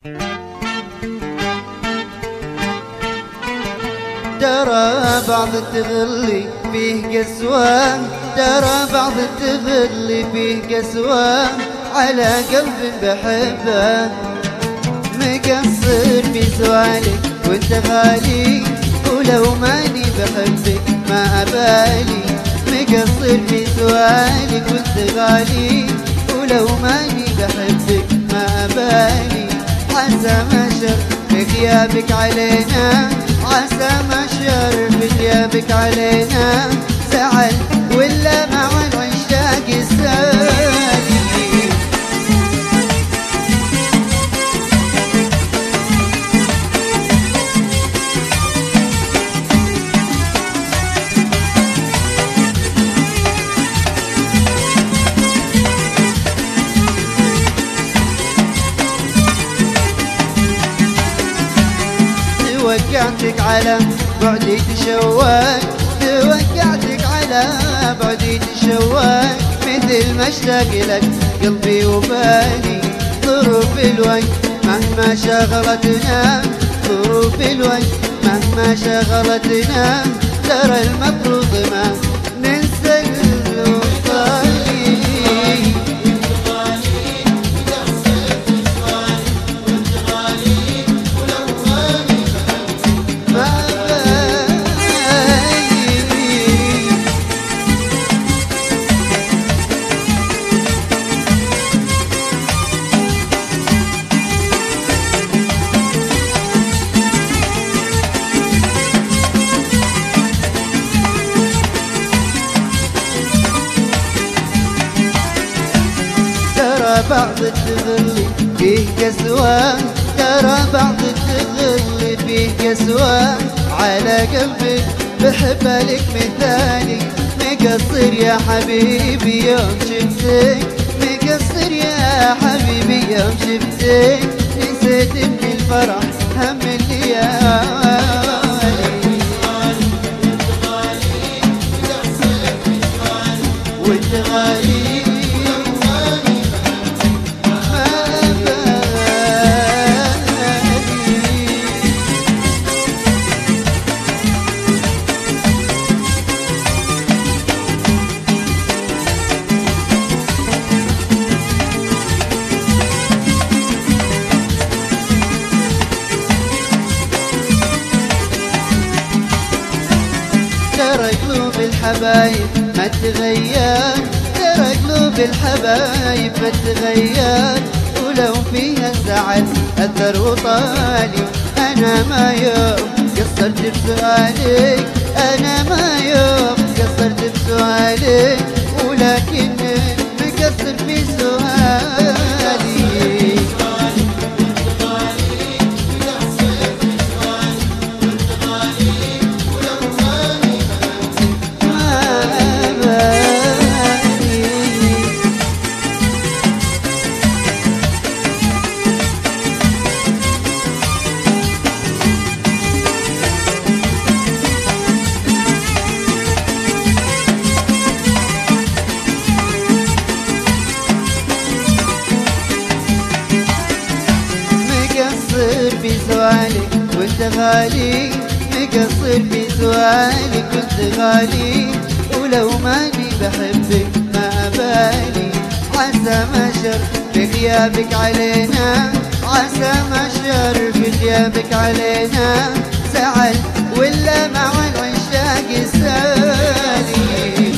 درى بعض التغلي فيه قسوة، درى بعض التغلي فيه قسوة، على قلب بحبه مقصر في سؤالك وانت غالي، ولو ماني بحبك ما أبالي. مقصر في سؤالك وانت غالي، ولو ماني بحبك ما أبالي. عسى ما شر في غيابك علينا، عسى ما شر في غيابك علينا، زعل ولا مع العشاق السالي. توقعتك على بعدي تشوق، توقعتك على بعدي تشوق، مثل ما اشتاق لك قلبي وبالي. ظروف الوقت مهما شغلتنا، ظروف الوقت مهما شغلتنا، ترى المفروض ما ننسى الوصالي. ترى بعض التغلي فيه قسوة، ترى بعض التغلي فيه قسوة، على قلبك بحب لك مثالي. مقصر يا حبيبي يوم شفتك، مقصر يا حبيبي يوم شفتك، نسيت من الفرح هم الليالي. وانت غالي ترى قلوب الحبايب ما تغير، ترى قلوب الحبايب ما تغير، ولو فيها الزعل أثر وطالي. أنا ما يوم قصرت بسؤالك، أنا ما يوم قصرت بسؤالك، ولكن مقصر في سؤالي. مقصر في سؤالك وانت غالي، مقصر في سؤالك وانت غالي، ولو ماني بحبك ما أبالي. عسى ما شر في غيابك علينا، عسى ما شر في غيابك علينا، زعل ولا مع العشاق السالي.